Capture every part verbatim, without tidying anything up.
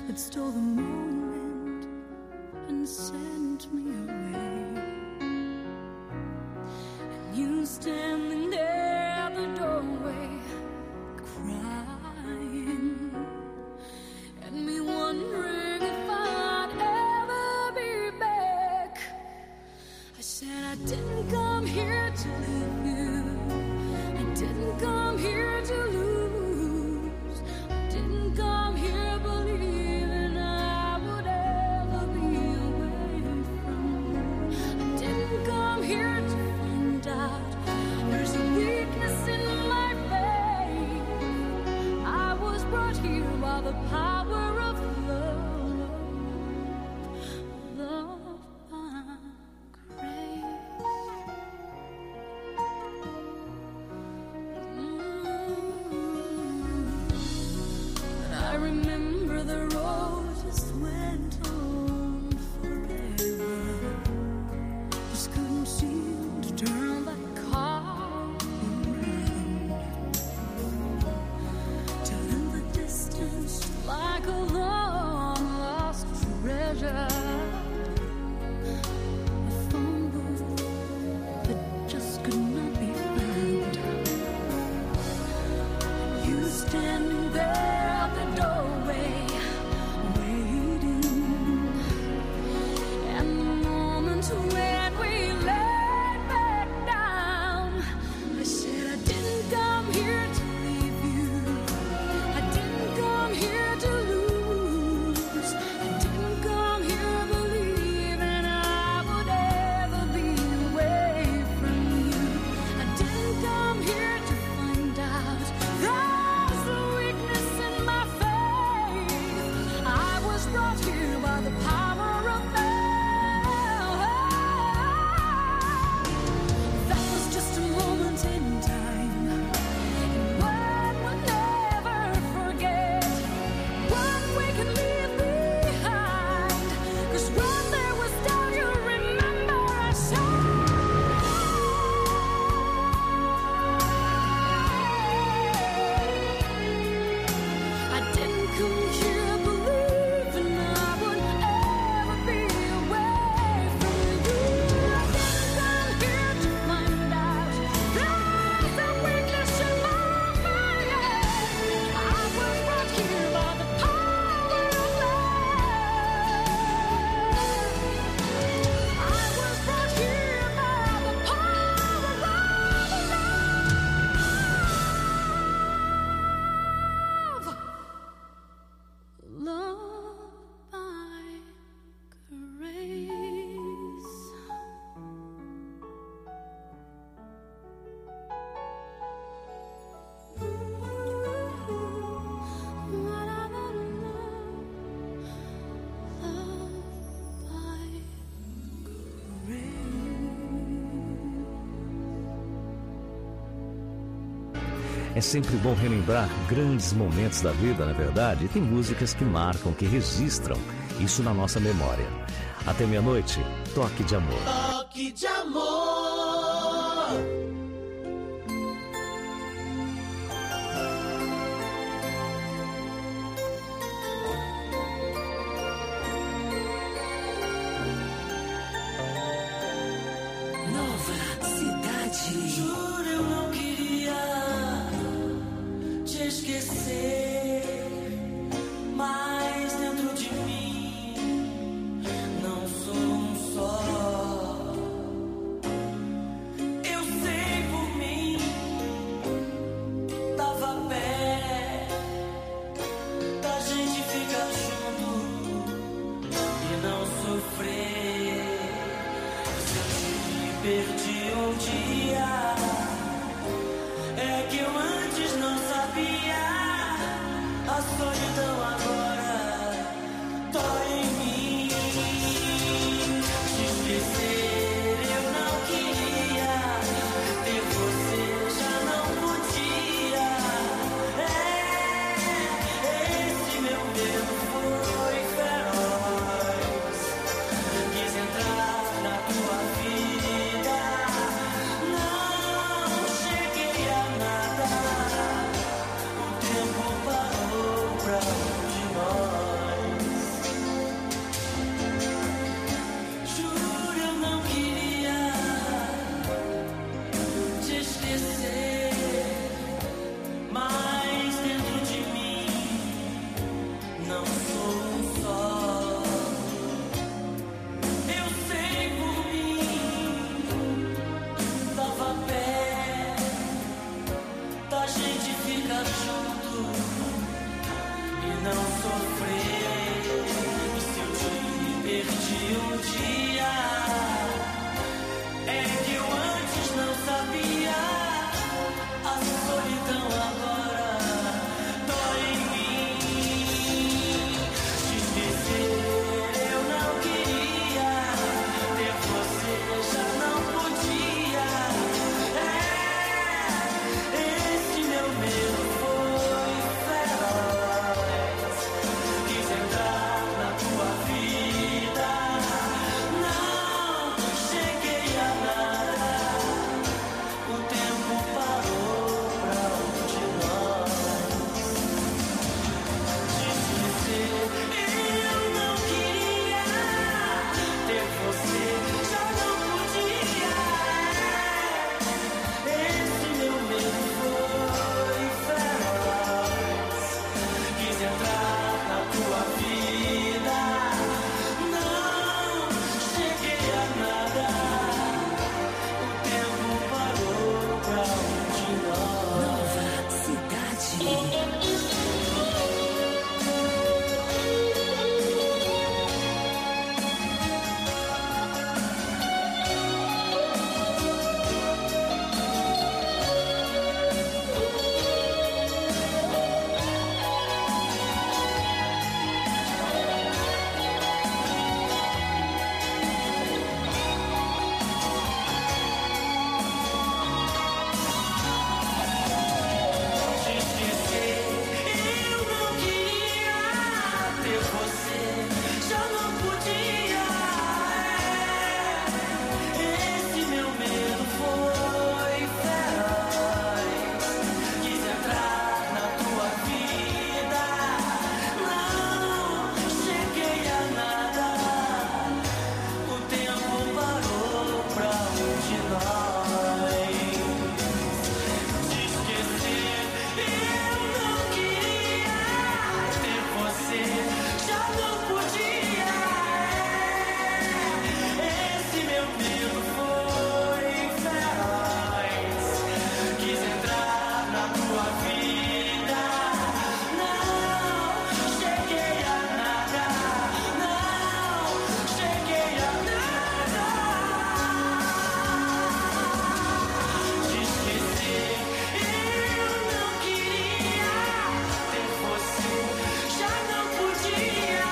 that stole the moment and sent me away. And you standing there at the doorway, crying, and me wondering if I'd ever be back. I said I didn't come here to leave you, I didn't come here to lose, I didn't come here believing I would ever be away from you. I didn't come here to find out there's a weakness in my faith. I was brought here by the power of love, love by grace. And I remember the road just went on forever. Just couldn't seem to turn that car around. Till in the distance, like a long lost treasure, a phone booth that just could not be found. You standing there at the doorway, waiting, and the moment when we laid back down, I said I didn't come here to leave you, I didn't come here to lose, I didn't come here believing I would ever be away from you. I didn't come here to find out there's a weakness in my faith. I was brought here by the power of love. That was just a moment in time, and one will never forget, one we can leave behind. 'Cause when there was doubt, you remember I said I didn't come here believing I would ever be away from you. I didn't come here to find out there's a weakness in my faith. I was brought here by the power of love. I was brought here by the power of love. Love by grace. É sempre bom relembrar grandes momentos da vida, na verdade, e tem músicas que marcam, que registram isso na nossa memória. Até meia-noite, Toque de Amor. Toque de amor. Nova cidade. Juro, eu não queria te esquecer, mas dentro de mim não sou um só. Eu sei por mim, tava pé da gente ficar junto e não sofrer. Se eu te perdi um dia, é que eu antes não sabia. A solidão agora dói em mim. Te esquecer eu não queria, ter você já não podia. É, esse meu medo foi feroz. Quis entrar na tua vida, não cheguei a nada. O tempo parou pra um de nós. não sofrer. E se eu te perdi um dia, é que eu antes não sabia. A solidão agora dói em mim. Te esquecer eu não queria, ter você já não podia. É, esse meu medo foi feroz. Quis entrar na tua vida, não cheguei a nada. O tempo parou pra um de nós. Te esquecer eu não queria, ter você já não podia. Esse meu medo foi feroz. Quis entrar na tua vida, não cheguei a nada. O tempo parou pra um de nós. Nova Cidade. Te esquecer eu não queria, ter você já não podia. Esse meu medo foi feroz. Quis entrar na tua vida, não cheguei a nada. O tempo parou pra um de nós. Te esquecer eu não queria, ter você já não podia. Esse meu medo foi feroz. Quis entrar na tua vida, não cheguei a nada. Não cheguei a nada. Te esquecer eu não queria, ter você já não podia.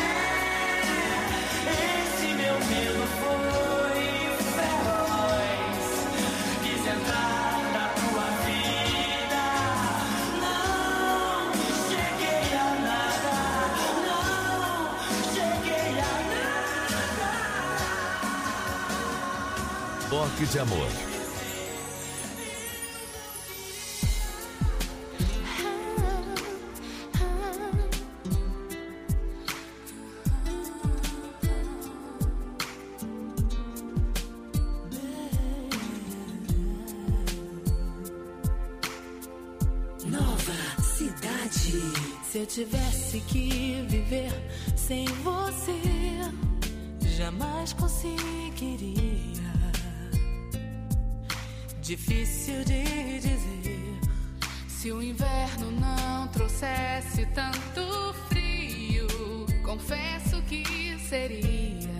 Esse meu medo foi feroz. Quis entrar na tua vida, não cheguei a nada. Não cheguei a nada. Toque de Amor. Nova Cidade. Se eu tivesse que viver sem você, jamais conseguiria. Difícil de dizer. Se o inverno não trouxesse tanto frio, confesso que seria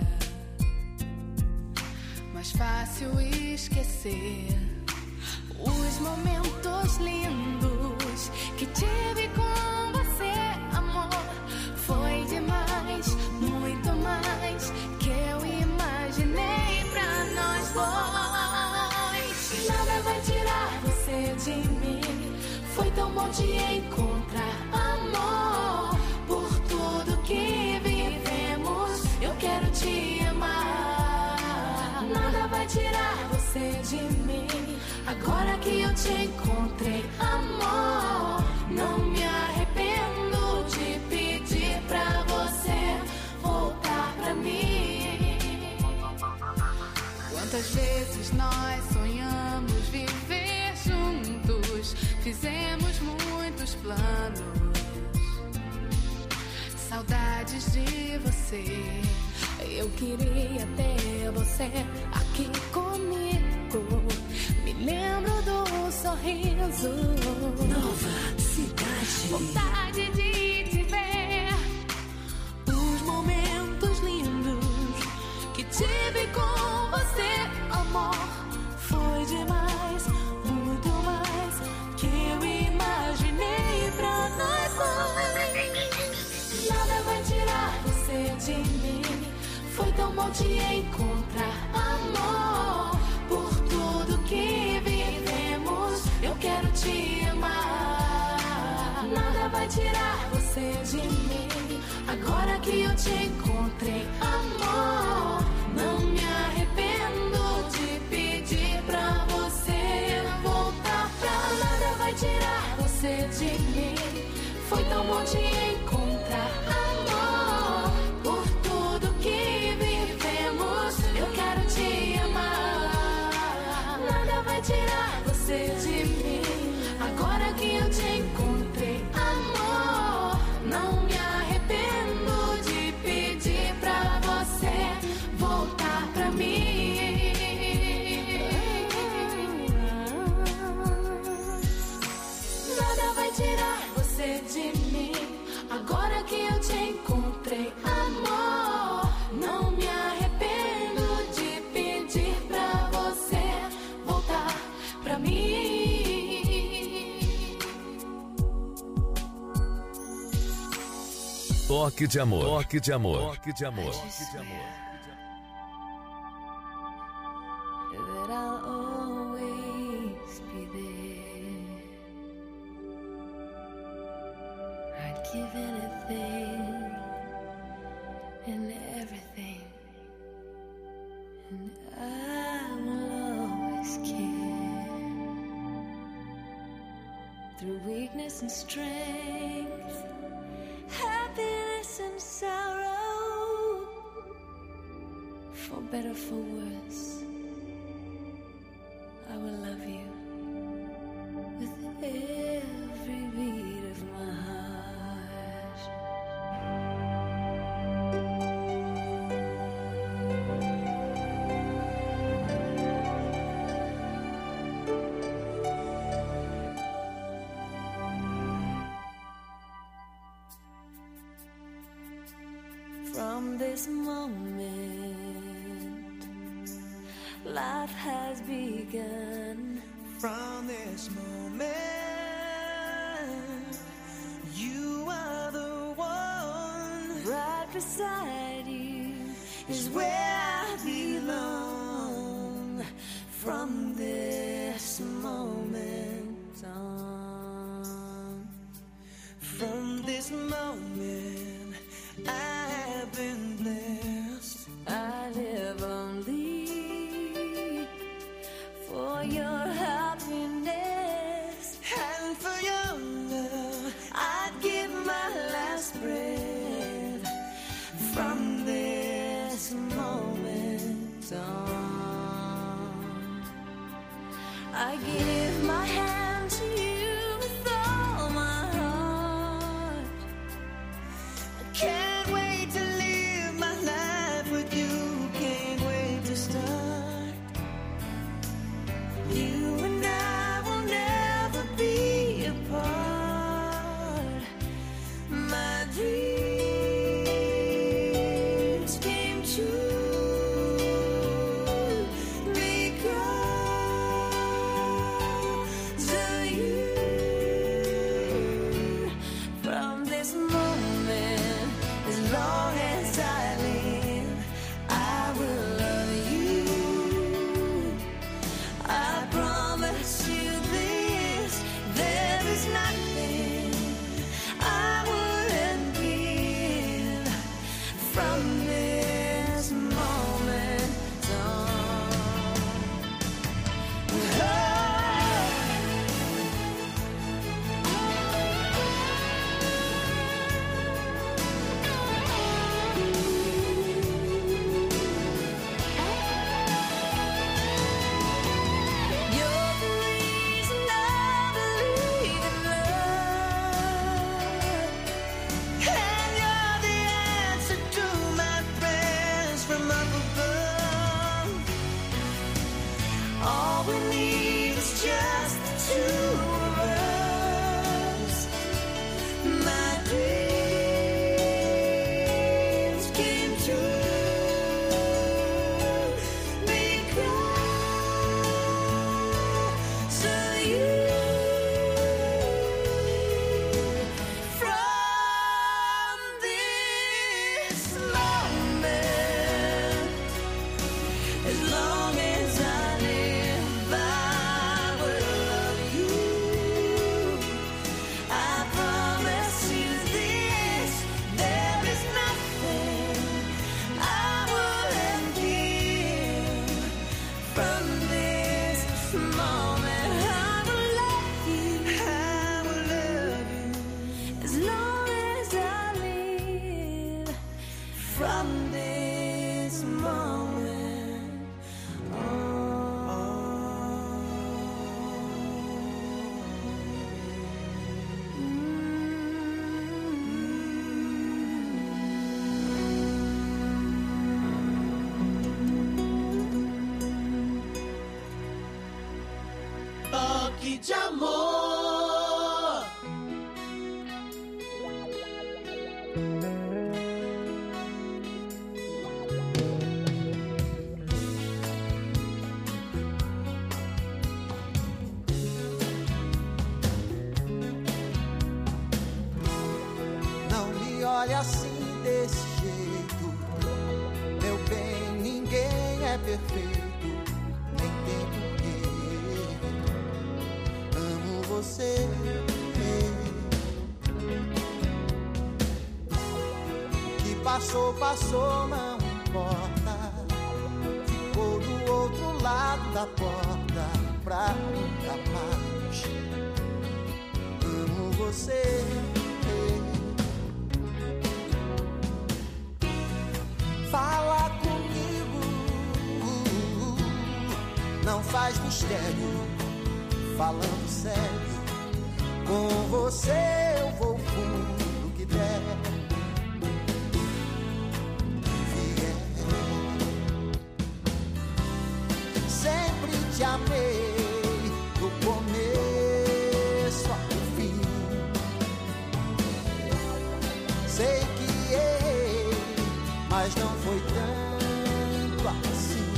mais fácil esquecer os momentos lindos que tive com você, amor. Foi demais, muito mais que eu imaginei pra nós dois. Nada vai tirar você de mim. Foi tão bom te encontrar, amor. Por tudo que vivemos, eu quero te amar. Nada vai tirar você de mim. Agora que eu te encontrei, amor, não me arrependo de pedir pra você voltar pra mim. Quantas vezes nós sonhamos viver juntos, fizemos muitos planos, saudades de você. Eu queria ter você aqui comigo. Me lembro do sorriso. Nova Cidade. Vontade de te ver demais, muito mais que eu imaginei pra nós dois. Nada vai tirar você de mim. Foi tão bom te encontrar, amor. Por tudo que vivemos, eu quero te amar. Nada vai tirar você de mim. Agora que eu te encontrei, amor, não me arrependo de pedir pra você voltar pra. Nada vai tirar você de mim. Foi tão bom te encontrar, amor. Por tudo que vivemos, eu quero te amar. Nada vai tirar você de mim. Agora que eu te encontrei, amor, não me arrependo de pedir pra você voltar pra mim. Nada vai tirar você de mim. Agora que eu te encontrei, amor, não me arrependo de pedir pra você voltar pra mim. Toque de amor. Toque de amor. Toque de amor. Toque de amor. That I'll always be there. I'd give anything and everything, and I will always care. Through weakness and strength, happiness and sorrow, for better, for worse, I will love you with every beat of my heart. From this moment, life has begun. From this moment, you are the one. Right beside you Is where I belong. from this moment on. From this moment, I have been blessed. I live only for your happiness, And for your love, I'd give my last breath. From this moment on, I give my hand to you with all my heart. I can't wait de amor. Não me olhe assim desse jeito, meu bem, ninguém é perfeito, nem tem porquê. Amo você. O que passou, passou, não importa. Ficou do outro lado da porta pra nunca mais. Amo você. Fala comigo, não faz mistério, falando sério. Com você eu vou fundo que der. Fiel. Sempre te amei, do começo ao fim. Sei que errei, mas não foi tanto assim.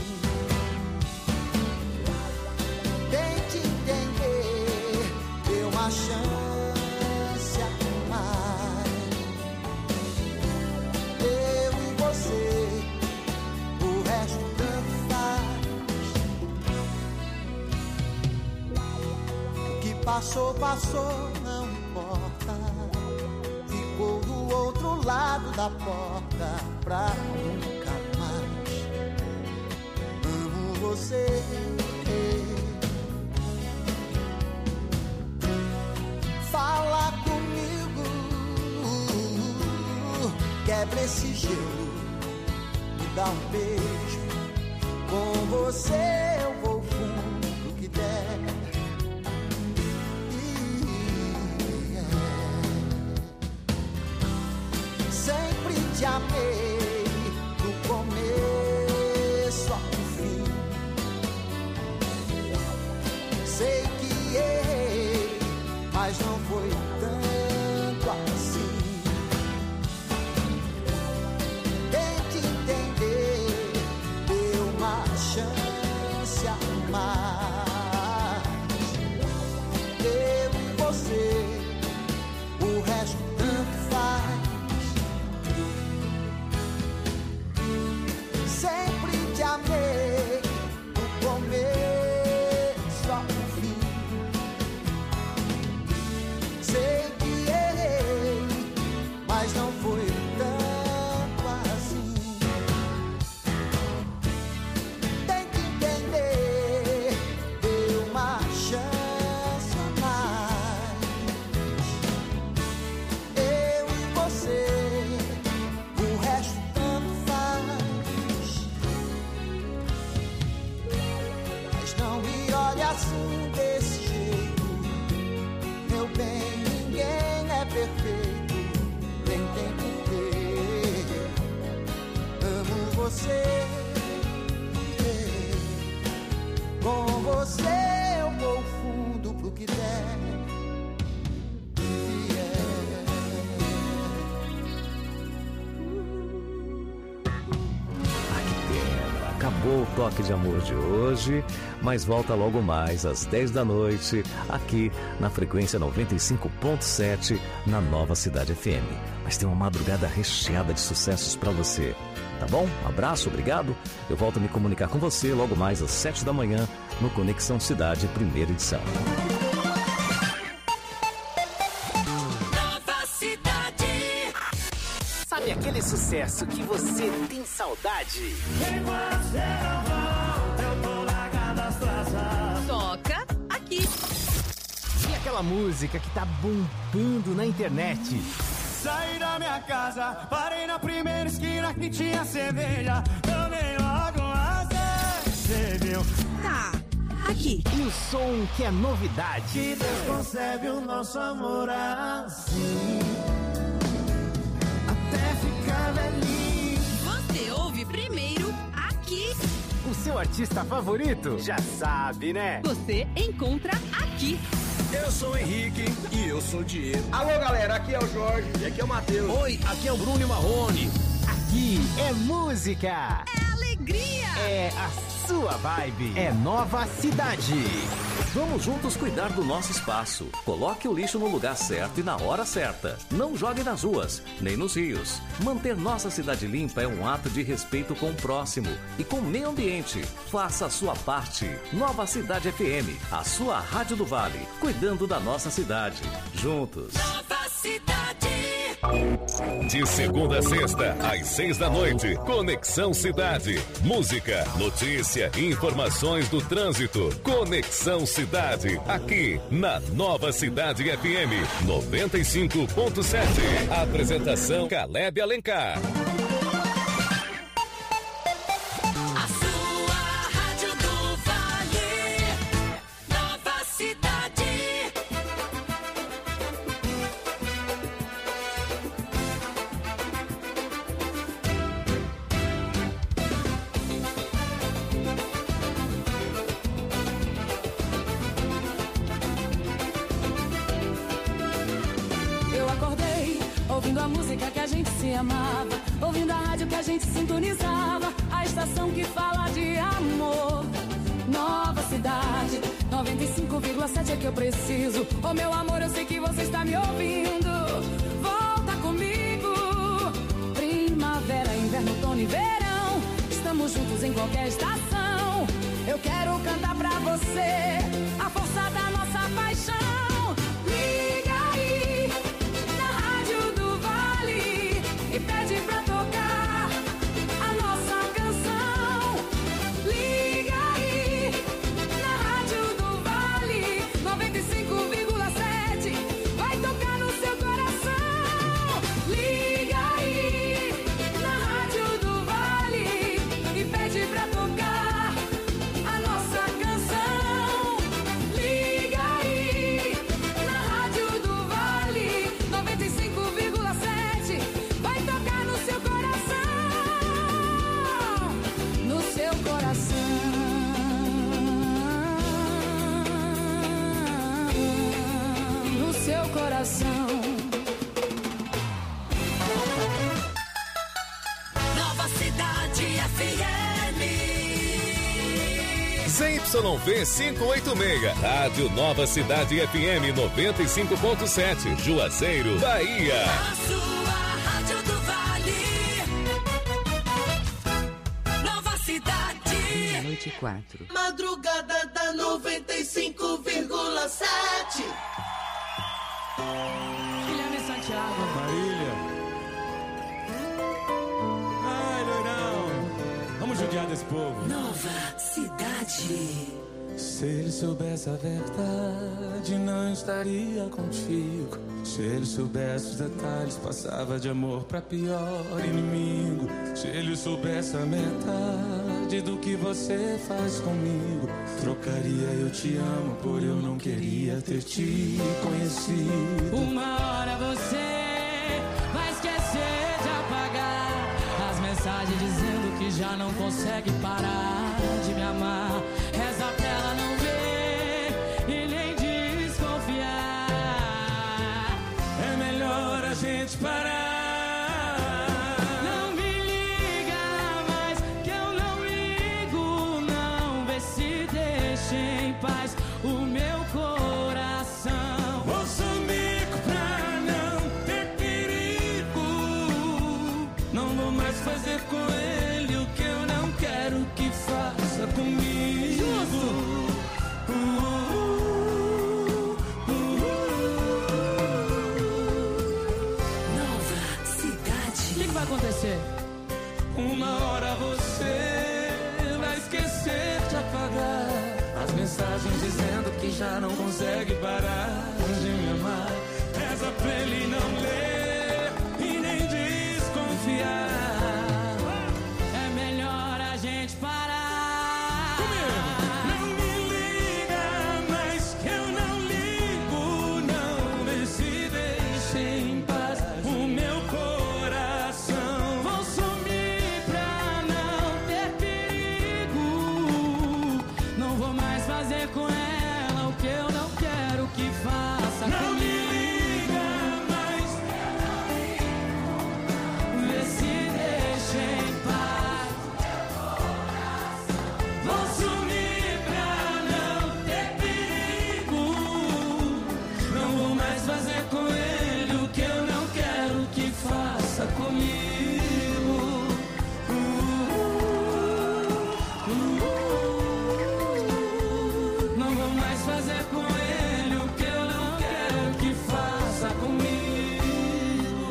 Tente entender, dê uma chance a mais. Eu e você, o resto tanto faz. O que passou, passou, não importa. Ficou do outro lado da porta pra nunca mais. Amo você. Fala comigo, quebra esse gelo, me dá um beijo. Com você eu vou fundo que der. Sempre te amei, do começo ao fim. Sei que errei, mas não foi tanto assim. Tente entender, dê uma chance a mais. Eu e você, o resto tanto faz. Sempre te amei, do começo ao fim. Sei que errei, mas não foi tanto assim. Tem que entender, dê uma chance a mais. Eu e você, o resto tanto faz. Mas não me olhe assim desse jeito, meu bem, ninguém é perfeito, nem tem porquê. Amo você. Com você eu vou fundo pro que der. Acabou o Toque de Amor de hoje, mas volta logo mais às dez da noite, aqui na frequência noventa e cinco ponto sete, na Nova Cidade F M. Mas tem uma madrugada recheada de sucessos pra você, tá bom? Um abraço, obrigado. Eu volto a me comunicar com você logo mais às sete da manhã, no Conexão Cidade, primeira edição. Nova Cidade. Sabe aquele sucesso que você tem saudade? Toca aqui. E aquela música que tá bombando na internet? Saí da minha casa, parei na primeira esquina que tinha cerveja. Tomei logo até, cê viu? Tá, aqui. E o som que é novidade? Que Deus concebe o nosso amor assim, até ficar velhinho. Você ouve primeiro aqui. O seu artista favorito? Já sabe, né? Você encontra aqui. aqui. Eu sou o Henrique e eu sou o Diego. Alô, galera, aqui é o Jorge e aqui é o Matheus. Oi, aqui é o Bruno e Marrone. Aqui é música. É alegria. É a sua vibe. É Nova Cidade. Vamos juntos cuidar do nosso espaço. Coloque o lixo no lugar certo e na hora certa. Não jogue nas ruas, nem nos rios. Manter nossa cidade limpa é um ato de respeito com o próximo e com o meio ambiente. Faça a sua parte. Nova Cidade F M, a sua rádio do Vale, cuidando da nossa cidade. Juntos. Nova Cidade. De segunda a sexta, às seis da noite, Conexão Cidade. Música, notícia e informações do trânsito. Conexão Cidade, aqui na Nova Cidade F M noventa e cinco ponto sete. Apresentação Caleb Alencar. A sua rádio do Vale. Nova Cidade. Ouvindo a música que a gente se amava, ouvindo a rádio que a gente sintonizava, a estação que fala de amor. Nova Cidade, noventa e cinco vírgula sete é que eu preciso. Oh meu amor, eu sei que você está me ouvindo. Volta comigo. Primavera, inverno, outono e verão, estamos juntos em qualquer estação. Eu quero cantar pra você a força da nossa paixão. Liga aí na rádio do Vale e pede pra tocar a nossa canção. Liga aí na rádio do Vale noventa e cinco vírgula sete, vai tocar no seu coração. Liga aí na rádio do Vale e pede pra tocar a nossa canção. Liga aí na rádio do Vale noventa e cinco vírgula sete, vai tocar no seu coração, no seu coração, no seu coração. Nova Cidade F M. Z Y V quinhentos e oitenta e seis, Rádio Nova Cidade F M noventa e cinco ponto sete, Juazeiro, Bahia. A sua rádio do Vale. Nova Cidade. Noite quatro. Madrugada da noventa e cinco vírgula sete. Guilherme Santiago. Marília. Ai, loirão. Vamos judiar desse povo. Nova Cidade. Se ele soubesse a verdade, não estaria contigo. Se ele soubesse os detalhes, passava de amor pra pior inimigo. Se ele soubesse a metade do que você faz comigo, trocaria eu te amo por eu não queria ter te conhecido. Uma hora você vai esquecer de apagar as mensagens dizendo que já não consegue parar de me amar. Reza pra ela não ver e nem desconfiar. É melhor a gente parar. Não me liga mais, que eu não ligo, não. Vê se deixa em paz o meu coração. Vou sumir pra não ter perigo. Não vou mais fazer com ele o que eu não quero que faça comigo. Justo. Uh, uh, uh, uh. Nova Cidade. O que, que vai acontecer? Uma hora você vai esquecer de apagar as mensagens dizendo que já não consegue parar de me amar. Reza pra ele não ler e nem desconfiar. É melhor a gente parar. Não me liga mais, que eu não ligo, não. Vê se deixa em paz o meu coração. Vou sumir pra não ter perigo. Não vou mais fazer com ela o que eu não quero faça comigo. Uh, uh, uh. Não vou mais fazer com ele o que eu não quero que faça comigo.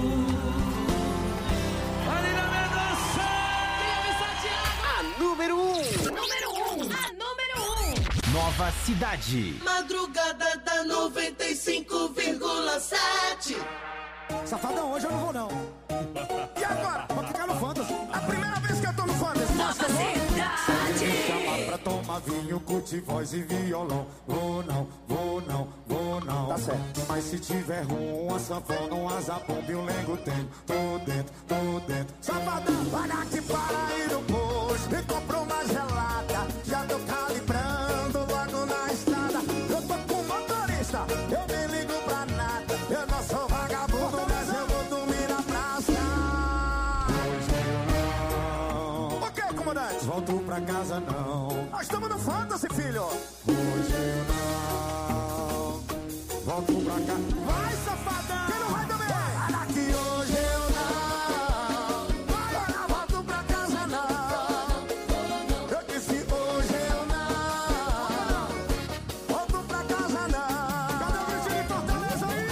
Marina Mendonça! A número um. Número um. A número um. Nova Cidade. Madrugada da noventa e cinco vírgula sete. Safadão, hoje eu não vou não. E agora? Vou ficar no Fantasy. A primeira vez que eu tô no Fantasy. Nova Cidade. Me chamar pra tomar vinho, curtir voz e violão. Vou não, vou não, vou não. Tá certo. Mas se tiver rum, uma sanfona, um azabomba e um lengo tem. Tô dentro, tô dentro. Safadão, para aqui, para aí no posto. Me comprou uma gelada, já tô calibrando logo na estrada. Eu tô com motorista, eu nem ligo pra nada. Eu não sou vagabundo, mas eu vou dormir na praça. Hoje eu não. Ok, comandante. Volto pra casa não. Nós estamos no Fantasy, filho. Hoje eu não. Volto pra casa. Vai, safadão. Quem não vai também? Para que hoje eu não. Agora volto pra casa não. Eu disse hoje eu não. Volto pra casa não. Cadê o Britinho de Fortaleza aí?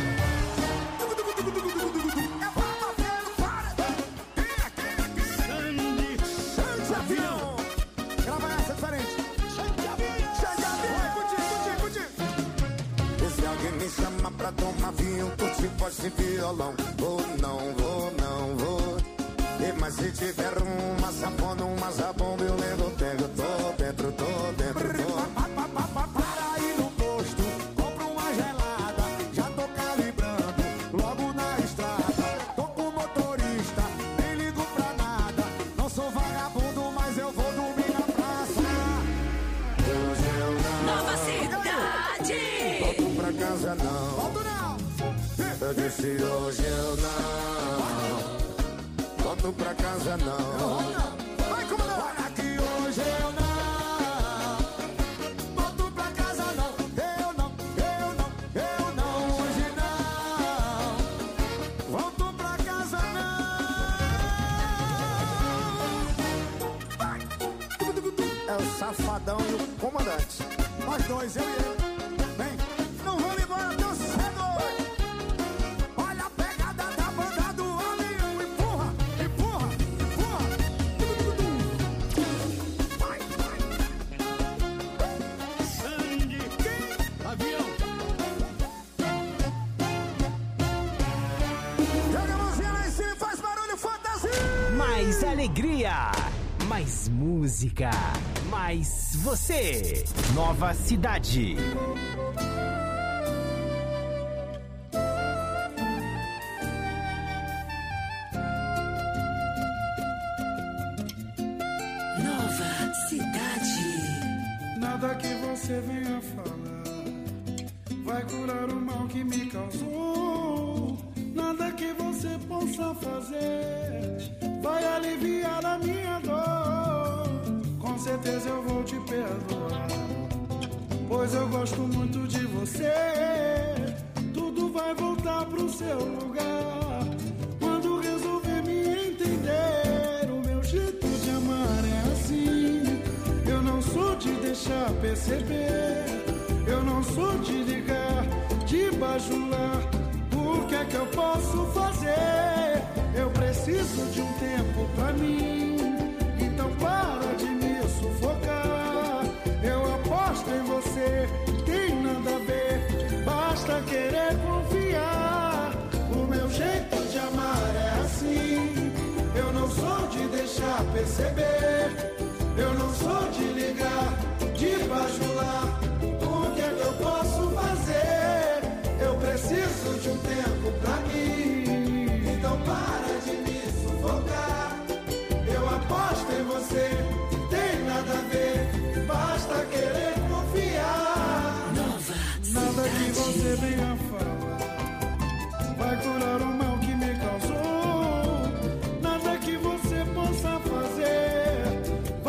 É pra bater no para. Quem é, quem é, quem é? Sandy. Sandy Avião. Grava essa diferente. Sandy Avião. Sandy Avião. Vai, curtir, curtir, curtir. E se alguém me chama pra tomar vinho, curtir voz e violão, vou não, vou não, vou. E mas se tiver uma sanfona, uma zabomba, eu levo, pego, tô dentro, tô dentro, tô. Para aí no posto, compro uma gelada, já tô calibrando, logo na estrada. Tô com motorista, nem ligo pra nada. Não sou vagabundo, mas eu vou dormir na praça. Hoje eu não. Nova Cidade. Volto pra casa não. Volto não. Eu disse hoje eu não. Volto pra casa não. Vai, comandante. Olha que hoje eu não. Volto pra casa não. Eu não, eu não, eu não. Hoje não. Volto pra casa não. Vai. É o Safadão e o comandante. Nós dois, eu e ele. Vem, não vamos embora tão cedo. Olha a pegada da banda do homem. Empurra, empurra, empurra. Vai, vai. Sangue. Avião. Joga a mãozinha lá em cima e faz barulho, fantasia. Mais alegria, mais música, mais você. Nova Cidade. Nova Cidade. Nada que você venha falar vai curar o mal que me causou. Nada que você possa fazer vai aliviar a minha dor. Com certeza eu vou te perdoar, pois eu gosto muito de você. Tudo vai voltar pro seu lugar quando resolver me entender. O meu jeito de amar é assim. Eu não sou de deixar perceber. Eu não sou de ligar, de bajular. O que é que eu posso fazer? Eu preciso de um tempo pra mim. Então para de me sufocar. Eu aposto em você, tem nada a ver. Basta querer confiar. O meu jeito de amar é assim. Eu não sou de deixar perceber. Eu não sou de ligar, de bajular. O que é que eu posso fazer? Eu preciso de um tempo pra mim. Então para de me sufocar. Eu aposto em você, tem nada a ver. Basta querer confiar. Nova Nada que Cidade. você venha falar vai curar o mal que me causou. Nada que você possa fazer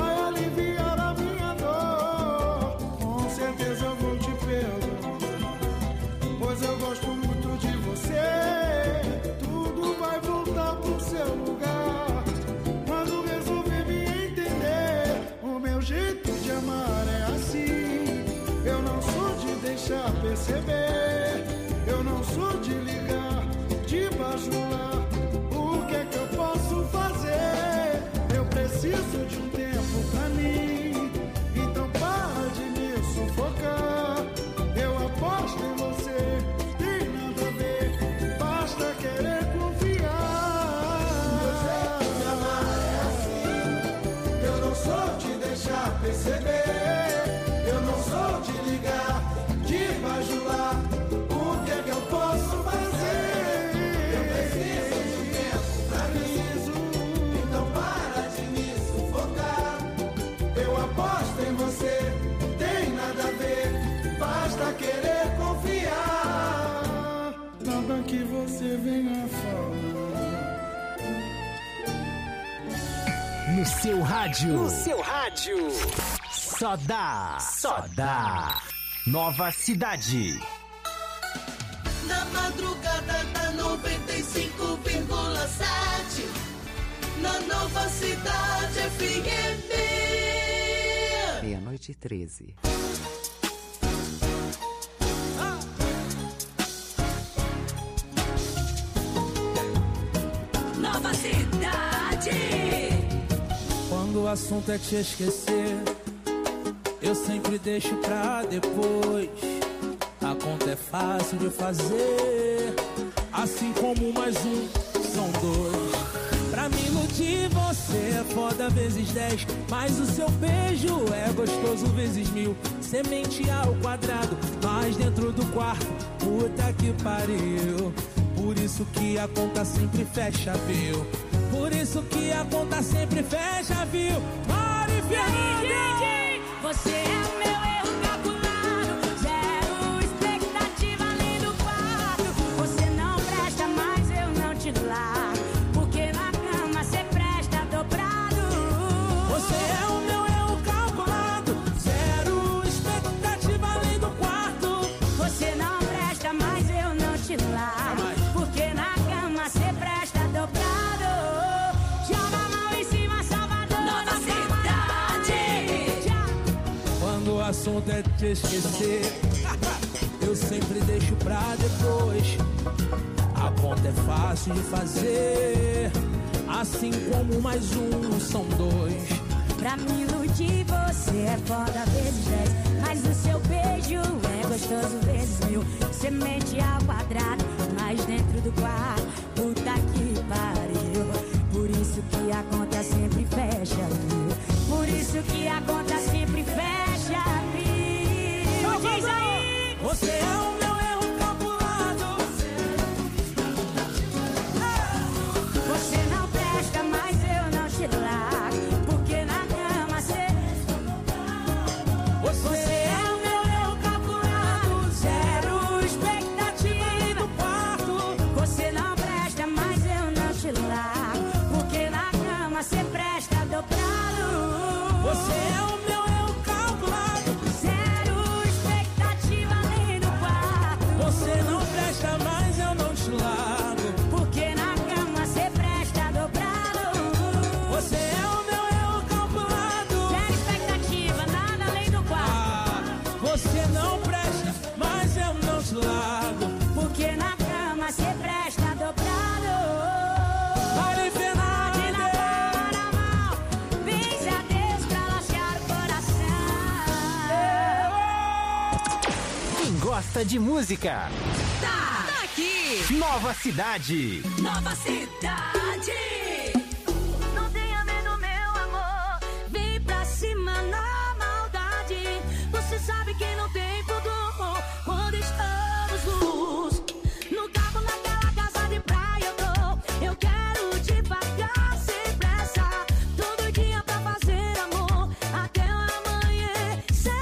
No seu rádio. No seu rádio. Só dá. Só dá. Nova Cidade. Na madrugada da noventa e cinco vírgula sete. Na Nova Cidade F M. Meia-noite e treze. Nova Cidade. Quando o assunto é te esquecer, eu sempre deixo pra depois. A conta é fácil de fazer, assim como mais um são dois. Pra me iludir você é foda vezes dez, mas o seu beijo é gostoso vezes mil. Semente ao quadrado, mas dentro do quarto, puta que pariu. Por isso que a conta sempre fecha, viu? Por isso que a conta sempre fecha, viu? Mari Fernanda! Você é o meu erro calculado, zero expectativa além do quarto. Você não presta, mas eu não te largo, porque na cama você presta dobrado. Você é o meu erro calculado, zero expectativa além do quarto. Você não presta, mas eu não te largo, porque na cama você presta dobrado. Joga a mão em cima, Salvador. Nova Cidade. Quando o assunto é te esquecer, eu sempre deixo pra depois. A conta é fácil de fazer, assim como mais um são dois. Pra me iludir você é foda vezes dez, mas o seu beijo é gostoso vezes mil. Semente ao quadrado, mas dentro do quarto, puta que pariu. Por isso que a conta sempre fecha, viu? Por isso que a conta sempre fecha, viu? Diz aí! Você é o meu erro calculado. Você não presta, mas eu não te largo, porque na cama você... Você é o meu erro calculado, zero expectativa do quarto. Você não presta, mas eu não te largo, porque na cama você presta dobrado. Você é o meu erro calculado, zero expectativa além do quarto. você não presta, mas eu não te largo, porque na cama você presta dobrado. você é o meu erro calculado, zero expectativa, nada além do quarto. ah, você não presta, mas eu não te largo, porque na cama você presta dobrado. Mari Fernanda. De na palma da mão, benze a Deus pra lacear o coração. Quem gosta de música, Tá, tá aqui. Nova Cidade. Nova Cidade. Não tenha medo, meu amor, vem pra cima na maldade. Você sabe que não tem pudor quando estamos nus. No carro, naquela casa de praia eu tô. Eu quero devagar, sem pressa, todo dia pra fazer amor até o amanhecer.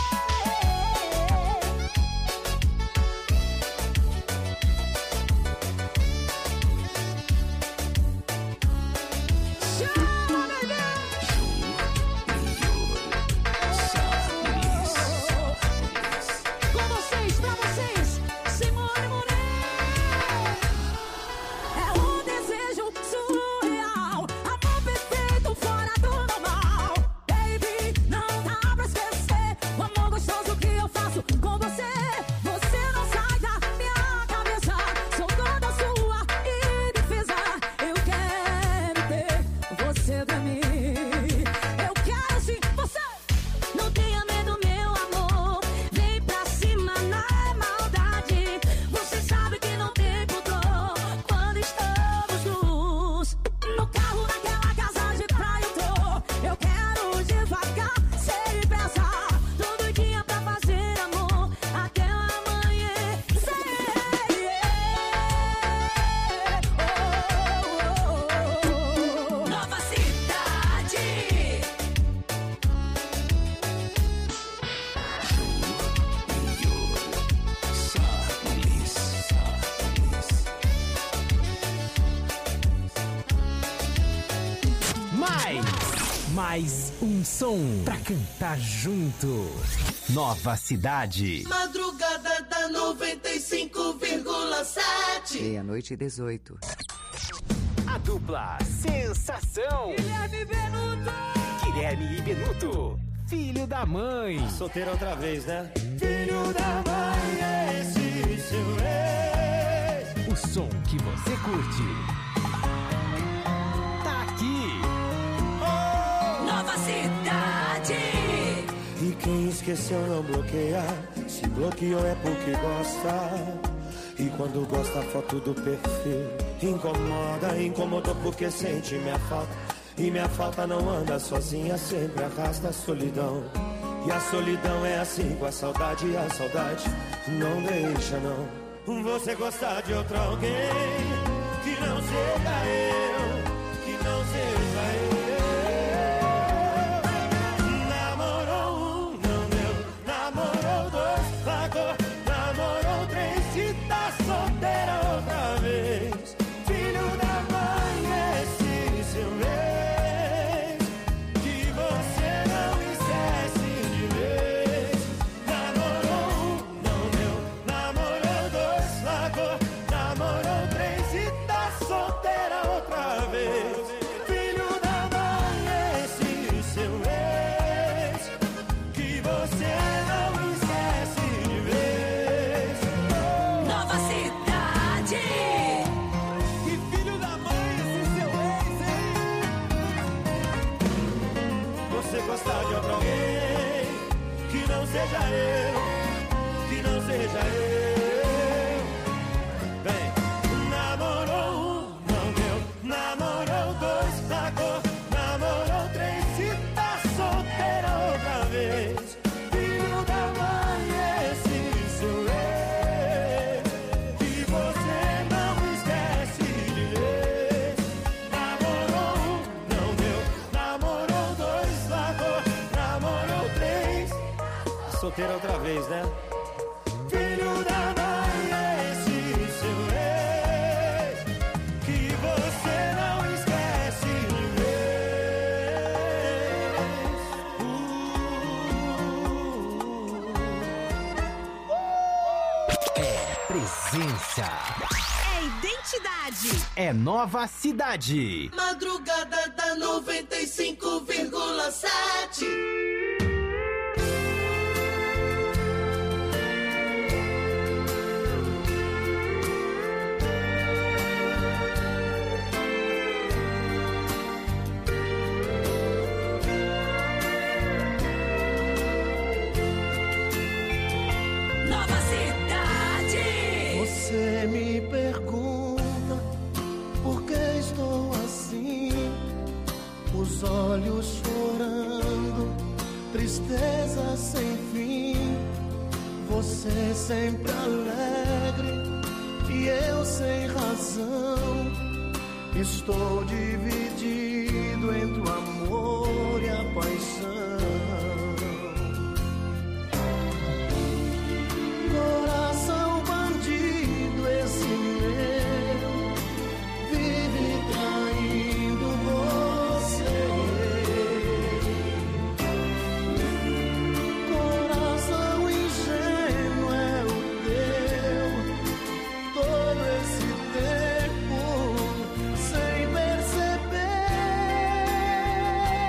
Chama, bebê! Com vocês, pra vocês, Simone Moreira. É um desejo surreal, amor perfeito fora do normal. Baby, não dá pra esquecer o amor gostoso que eu faço com você. Você não sai da minha cabeça, sou toda sua e defesa. Eu quero ter você pra mim. Eu quero sim você. Não tenha medo, meu amor, vem pra cima na maldade. Você sabe que não tem pudor quando estamos nus. No carro, naquela casa de praia eu tô. Eu quero devagar, sem pressa, todo dia pra fazer amor até o amanhecer. Nova Cidade. Mais Mais um som pra cantar junto. Nova Cidade. Madrugada da noventa e cinco vírgula sete. Meia-noite e dezoito. A dupla Sensação. Guilherme Benuto. Guilherme e Benuto. Filho da mãe. Solteiro outra vez, né? Filho da mãe é esse seu ex. O som que você curte. Tá aqui. Oh! Nova Cidade. E quem esqueceu não bloqueia. Se bloqueou é porque gosta. E quando gosta a foto do perfil incomoda, incomodou porque sente minha falta. E minha falta não anda sozinha, sempre arrasta a solidão. E a solidão é assim com a saudade, e a saudade não deixa não. Você gostar de outro alguém, que não seja eu, que não seja eu. Namorou um, não deu, namorou dois, pagou, namorou três, se tá solteira outra vez. Filho da mãe, esse seu ex. Gostar de outro alguém, que não seja eu, que não seja eu. Vem, namorou um, não deu, namorou dois, pagou, namorou três, se tá solteira outra vez. Filho da mãe, esse seu ex, que você não esquece de vez. Namorou um, não deu, namorou dois, namorou três. Solteiro outra vez, né? Filho da mãe, esse seu ex, que você não esquece de vez. É presença. É identidade. É Nova Cidade. Madrugada da noventa e cinco vírgula sete. Nova Cidade. Você me pergunta por que estou assim, os olhos chorando, tristeza sem fim. Você sempre alegre e eu sem razão. Estou dividido entre o amor e a paixão. Coração bandido, esse meu vive traindo você. Coração ingênuo é o teu, todo esse tempo sem perceber.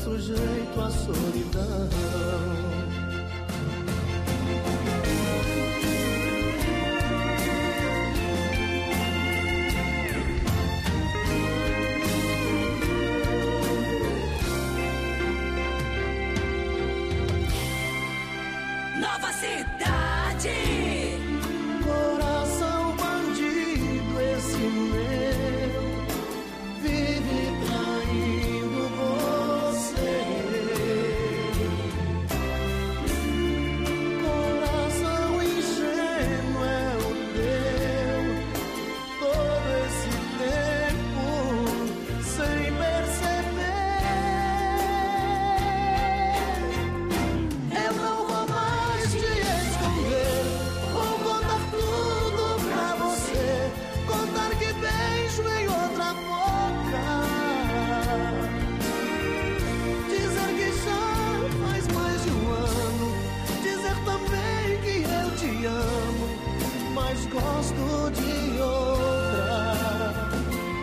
sujeito à solidão. Nova Cidade. Coração bandido esse meu, vive traindo você. Coração ingênuo é o teu, todo esse tempo sem perceber. Eu não vou mais te esconder, vou contar tudo pra você, contar que beijo em outra boca, dizer que já faz mais de um ano, dizer também que eu te amo, mas gosto de outra.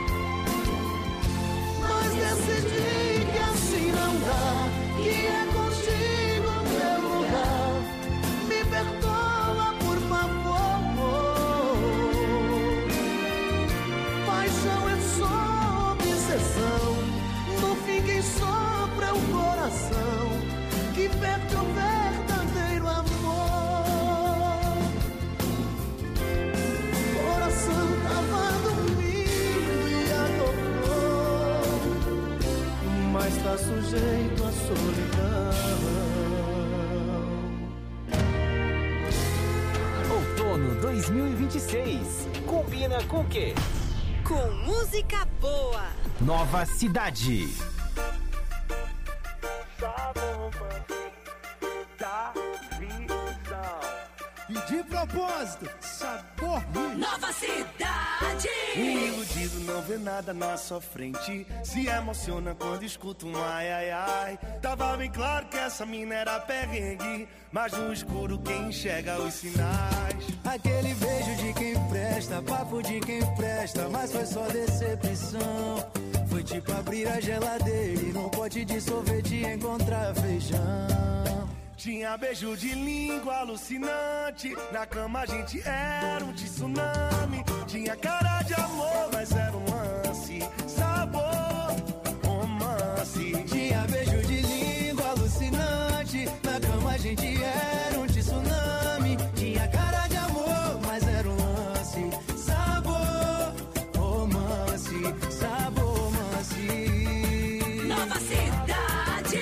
Mas decidi que assim não dá, que é contigo meu lugar. Me perdoa, por favor. Paixão é só obsessão, no fim quem sopra é o coração, que perde o verdadeiro amor. Coração tava dormindo e acordou, mas tá sujeito à solidão. Outono dois mil e vinte e seis. Combina com o quê? Com música boa. Nova Cidade. E de propósito, sabor ruim. Nova Cidade. Um iludido não vê nada na sua frente, se emociona quando escuta um ai ai ai. Tava bem claro que essa mina era perrengue, mas no escuro quem enxerga os sinais. Aquele beijo de quem presta, papo de quem presta, mas foi só decepção. Foi tipo abrir a geladeira e num pote de sorvete encontrar feijão. Tinha beijo de língua alucinante, na cama a gente era um tsunami. Tinha cara de amor, mas era um lance, sabor, romance. Tinha beijo de língua alucinante, na cama a gente era um tsunami. Tinha cara de amor, mas era um lance, sabor, romance, sabor, romance. Nova Cidade.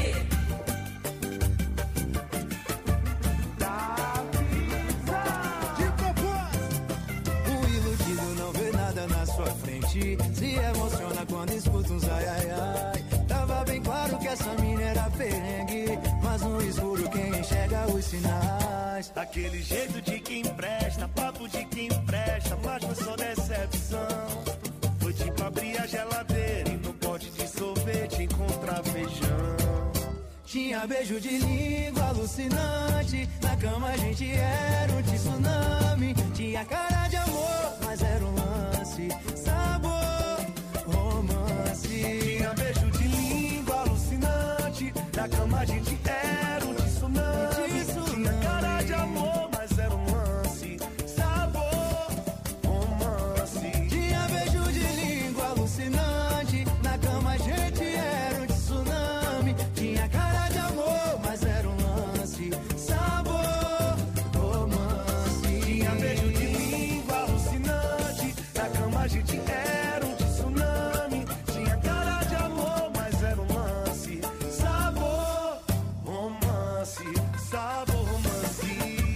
Se emociona quando escuta uns ai ai ai. Tava bem claro que essa mina era perrengue, mas no escuro quem enxerga os sinais. Daquele jeito de quem presta, papo de quem presta, mas foi só decepção. Foi tipo abrir a geladeira e no pote de sorvete encontrar feijão. Tinha beijo de língua alucinante, na cama a gente era um tsunami. Tinha cara de amor, mas era um lance, sabor, romance. Tinha beijo de língua alucinante, na cama a gente era um tsunami. Tinha cara de amor, mas era um lance, sabor, romance. Tinha beijo de língua alucinante, na cama a gente era um tsunami. Tinha cara de amor, mas era um lance, sabor, romance. Tinha beijo de língua alucinante, na cama a gente era um tsunami. Tinha cara de amor, mas era um lance, sabor, romance, sabor, romance.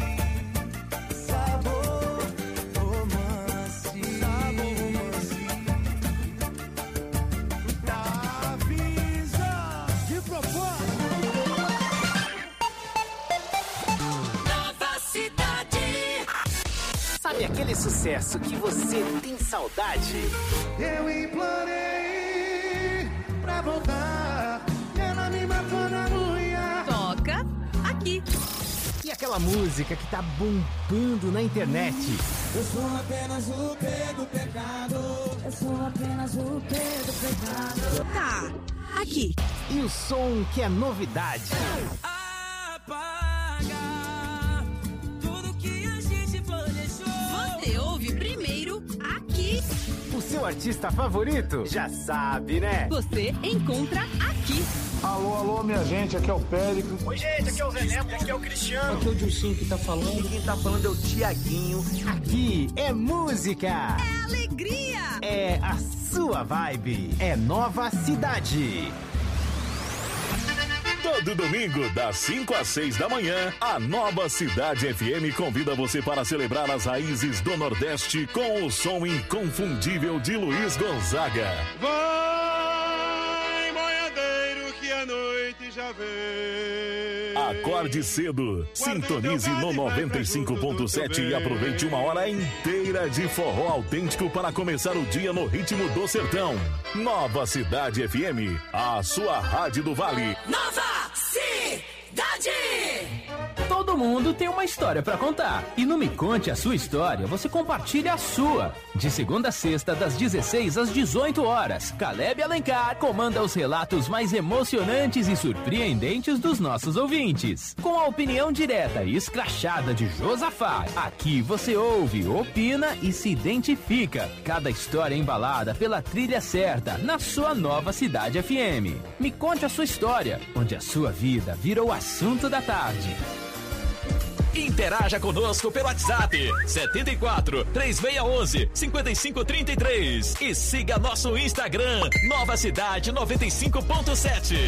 Sabor, romance, sabor, romance. Avisa de propósito. Nova Cidade. Sabe aquele sucesso que você tem saudade? Eu implorei pra voltar, ela me matou na unha. Toca aqui. E aquela música que tá bombando na internet? Eu sou apenas o P do pecado. Eu sou apenas o P do pecado. Tá. aqui. E o som que é novidade. Apaga tudo que a gente planejou. Você ouve primeiro aqui. O seu artista favorito? Já sabe, né? Você encontra aqui. Alô, alô, minha gente, aqui é o Péricles. Oi, gente, aqui é o Zé Neto, aqui é o Cristiano. Aqui é o Dilcinho que tá falando. E quem tá falando é o Tiaguinho. Aqui é música. É alegria. É a sua vibe. É Nova Cidade. Todo domingo, das cinco às seis da manhã, a Nova Cidade F M convida você para celebrar as raízes do Nordeste com o som inconfundível de Luiz Gonzaga. Vai, boiadeiro, que a noite já vem. Acorde cedo, sintonize no noventa e cinco ponto sete e aproveite uma hora inteira de forró autêntico para começar o dia no ritmo do sertão. Nova Cidade F M, a sua rádio do Vale. Nova Cidade! Todo mundo tem uma história pra contar. E no Me Conte a Sua História, você compartilha a sua. De segunda a sexta, das dezesseis às dezoito horas, Caleb Alencar comanda os relatos mais emocionantes e surpreendentes dos nossos ouvintes. Com a opinião direta e escrachada de Josafá, aqui você ouve, opina e se identifica. Cada história embalada pela trilha certa, na sua Nova Cidade F M. Me Conte a Sua História, onde a sua vida vira o assunto da tarde. Interaja conosco pelo WhatsApp setenta e quatro, três seis um um, cinco cinco três três e siga nosso Instagram Nova Cidade noventa e cinco ponto sete.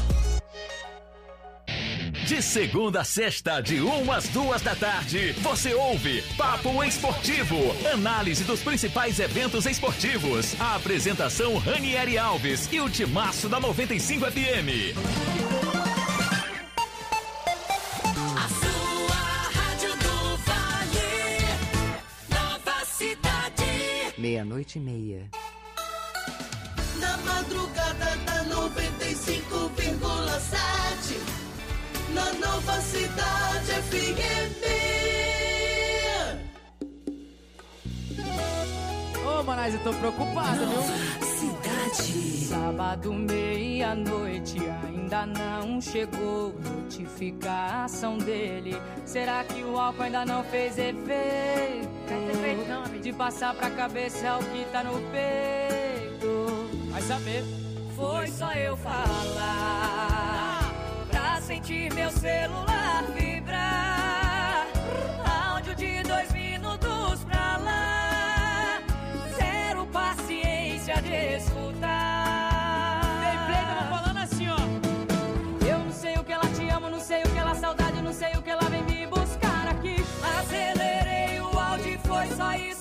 De segunda a sexta, de uma às duas da tarde, você ouve Papo Esportivo, análise dos principais eventos esportivos. A apresentação Ranieri Alves e o timaço da noventa e cinco F M. Meia-noite e meia. Na madrugada da noventa e cinco vírgula sete, na Nova Cidade F M. Ô, Manais, eu tô preocupada, Nova viu? Cidade. Sábado, meia-noite, ainda não chegou notificação dele. Será que o álcool ainda não fez efeito? De passar pra cabeça o que tá no peito. Vai saber. Foi só eu falar pra sentir meu celular vibrar. Áudio de dois minutos pra lá. Zero paciência de escutar. Tem play, tava falando assim, ó. Eu não sei o que ela te amo, não sei o que ela saudade, não sei o que ela vem me buscar aqui. Acelerei o áudio e foi só isso.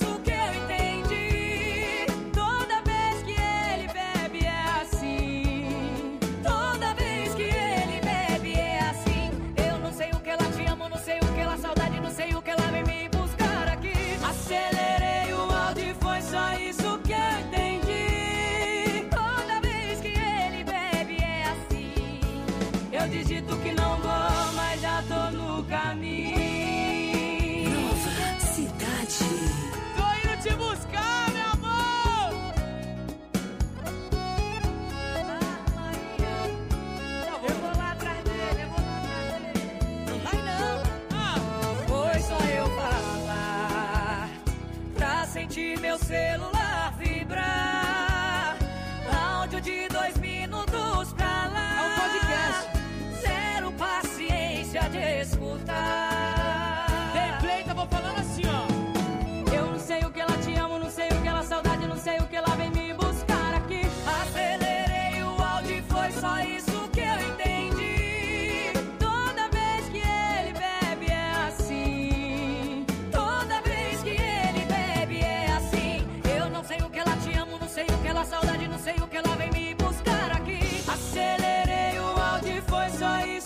Digito que não vou, mas já tô no caminho. Nova Cidade. Tô indo te buscar, meu amor. Eu vou lá atrás dele, eu vou lá atrás dele. Não vai não. Ah. Foi só eu falar pra sentir meu celular vibrar. Áudio de dois minutos pra lá. É um podcast. Paciência de escutar. Tem play, tava falando assim, ó. Eu não sei o que ela te amo, não sei o que ela saudade, não sei o que ela vem me buscar aqui. Acelerei o áudio e foi só isso que eu entendi. Toda vez que ele bebe é assim. Toda vez que ele bebe é assim. Eu não sei o que ela te amo, não sei o que ela saudade, não sei o que ela vem me buscar aqui. Acelerei o áudio e foi só isso.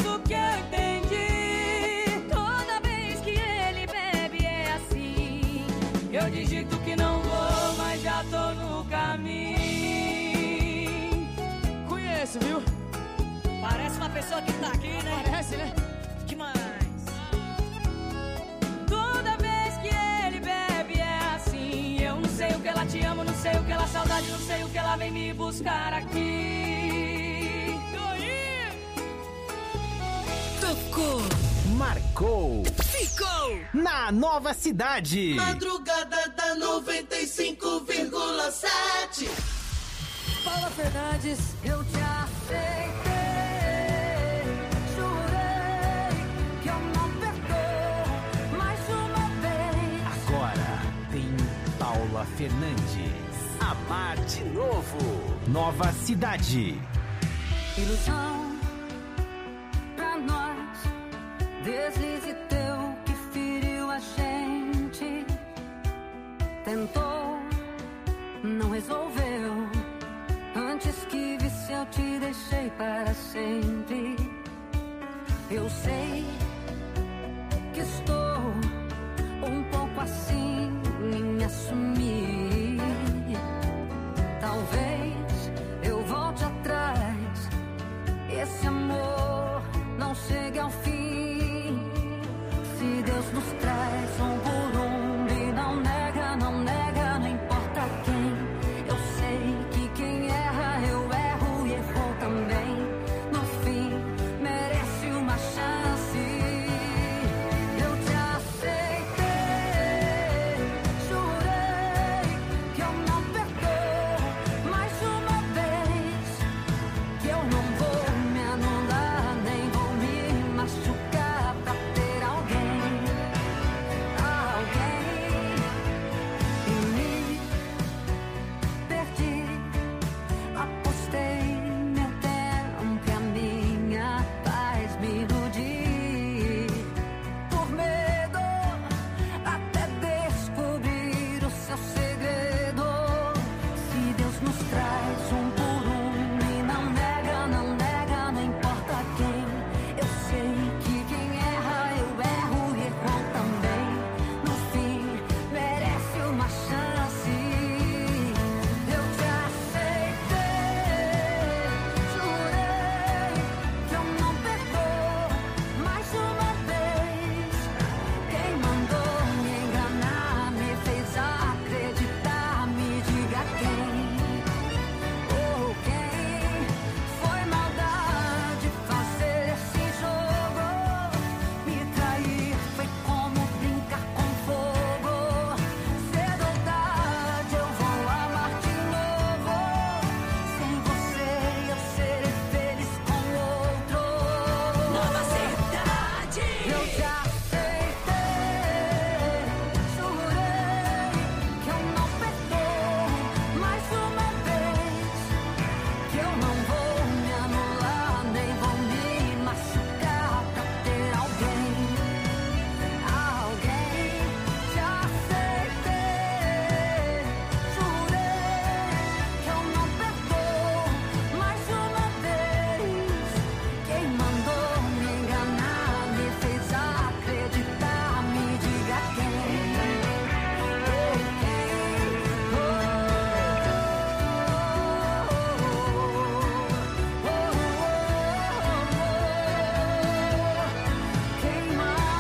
Eu digito que não vou, mas já tô no caminho. Conheço, viu? Parece uma pessoa que tá aqui, né? Parece, né? Demais. Toda vez que ele bebe é assim. Eu não sei o que ela te ama, não sei o que ela saudade, não sei o que ela vem me buscar aqui. marcou, ficou na Nova Cidade. Madrugada da noventa e cinco vírgula sete. Paula Fernandes, eu te aceitei. Jurei que eu não perdoo mais uma vez. Agora tem Paula Fernandes. Amar de novo. Nova Cidade. Ilusão pra nós. Deslize teu que feriu a gente. Tentou, não resolveu. Antes que visse eu te deixei para sempre. Eu sei que estou um pouco assim em assumir. Talvez eu volte atrás. Esse amor não chegue ao fim. Se Deus nos traz um por um e não nega, não nega, não importa quem. Eu sei que quem erra eu erro e errou também. No fim merece uma chance. Eu te aceitei, jurei que eu não perdoo mais uma vez. Que eu não vou me anular, nem vou me machucar pra ter alguém, alguém. E me perdi, apostei meu tempo e a minha paz me iludi. Por medo até descobrir o seu segredo. Se Deus nos traz um por um e não nega, não nega, não importa quem. Eu sei que quem erra eu erro e errou também. No fim merece uma chance. Eu te aceitei, jurei que eu não perdoo mais uma vez. Quem mandou me enganar, me fez acreditar, me diga quem. Oh, quem foi maldade fazer esse jogo? Me trair foi como brincar com fogo. Cedo ou tarde eu vou amar de novo. Sem você eu serei feliz com outro. Nova Cidade. Eu te aceitei, jurei que eu não perdoo mais uma vez. Que eu não vou me anular, nem vou me machucar pra ter alguém, alguém. Te aceitei, jurei que eu não perdoo mais uma vez. Quem mandou me enganar, me fez acreditar, me diga quem. Oh, quem. Quem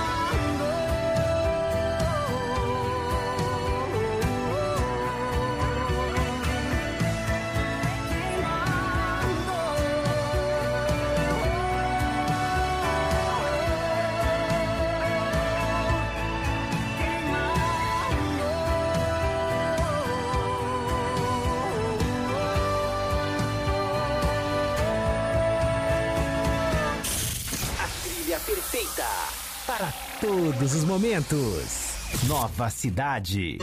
A trilha perfeita para todos os momentos. Nova Cidade.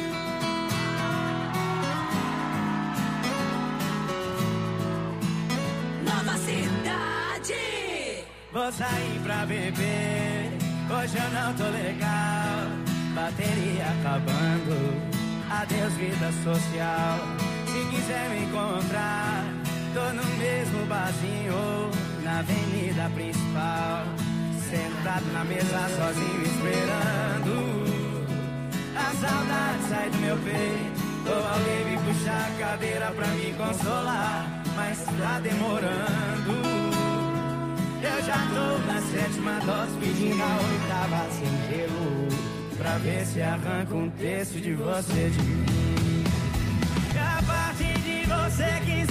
Nova Cidade. Vou sair pra beber, hoje eu não tô legal. Bateria acabando, adeus vida social. Se quiser me encontrar, tô no mesmo barzinho, na avenida principal. Sentado na mesa sozinho esperando a saudade sai do meu peito. Ou alguém me puxar a cadeira pra me consolar, mas tá demorando. Eu já tô na sétima dose, pedindo a oitava sem gelo, pra ver se arranca um terço de você de mim. E a partir de você que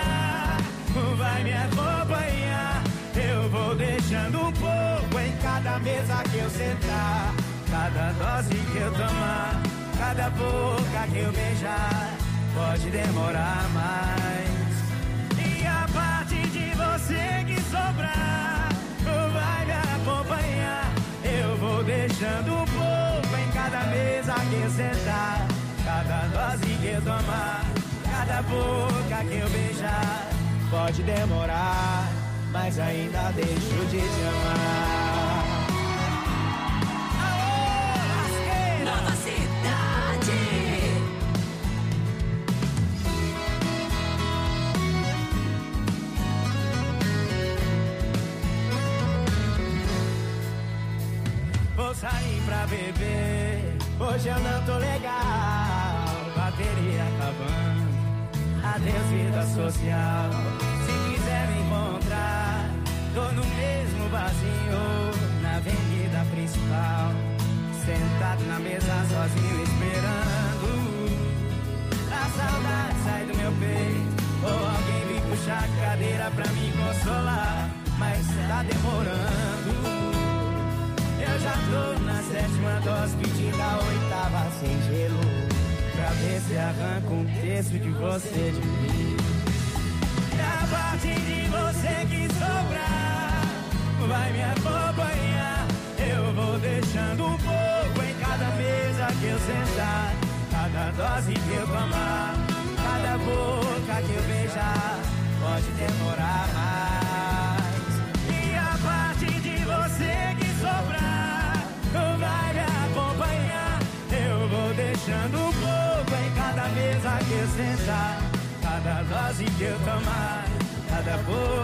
sobrar, vai me acompanhar. Eu vou deixando um pouco em cada cada mesa que eu sentar, cada dose que eu tomar, cada boca que eu beijar, pode demorar mais. E a parte de você que sobrar vai me acompanhar. Eu vou deixando um pouco em cada mesa que eu sentar, cada dose que eu tomar, cada boca que eu beijar, pode demorar, mas ainda deixo de te amar. Aô, Nova Cidade. Vou sair pra beber, hoje eu não tô legal, bateria acabando, adeus vida social. Se quiser me encontrar, tô no mesmo barzinho, na avenida principal, sentado na mesa sozinho esperando a saudade sai do meu peito, ou alguém vem puxar a cadeira pra me consolar, mas tá demorando. Eu já tô na sétima dose, pedindo a oitava sem gelo, pra ver se arranca um terço de você de mim. E a parte de você que sobrar vai me acompanhar. Eu vou deixando um pouco em cada mesa que eu sentar, cada dose que eu tomar, cada boca que eu beijar, pode demorar mais. E a parte de você que sobrar vai me acompanhar. Eu vou deixando um pouco em cada mesa que eu sentar, cada dose que eu tomar, cada boca